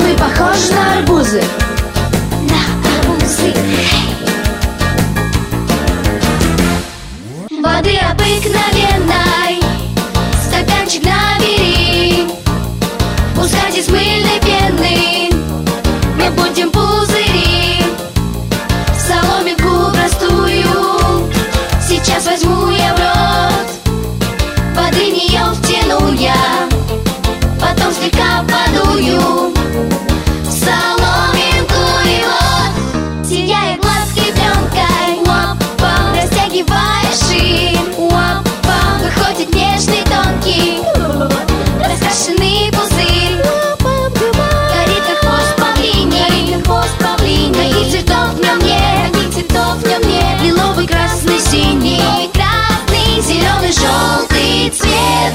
мы похожи на арбузы. Воды обыкновенной стаканчик набери, пускай из мыльной пены мы будем пузыри. Соломинку простую сейчас возьму я в рот, воды в нее втяну я, потом слегка подую в соломинку, и вот сияет гладкой пленкой, растягивая ширь, выходит нежный тонкий раскрашенный пузырь. Горит как хвост павлиний, каких цветов в нем нет, лиловый, красный, синий, зеленый, желтый цвет.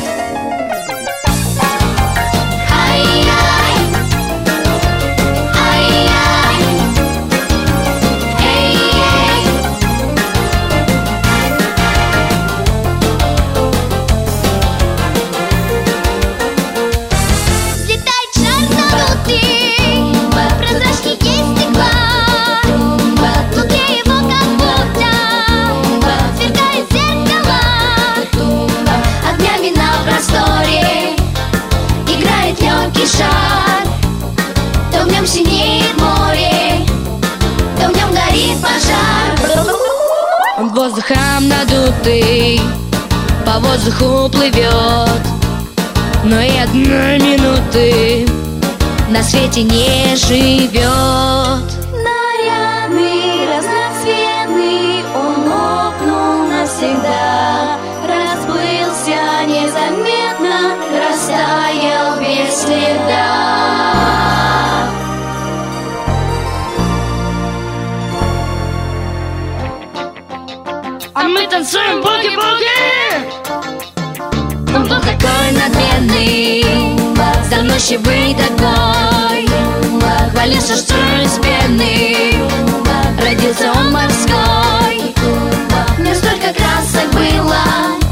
Шар, то в нем синеет море, то в нем горит пожар. Он воздухом надутый, по воздуху плывет, но и одной минуты на свете не живет. Нарядный, разноцветный, он лопнул навсегда, расплылся незаметно, растаял без следа. А мы танцуем буги-буги. Он был такой надменный, заносчивый такой, хвалился, что из пены родился он морской. В нем столько красок было,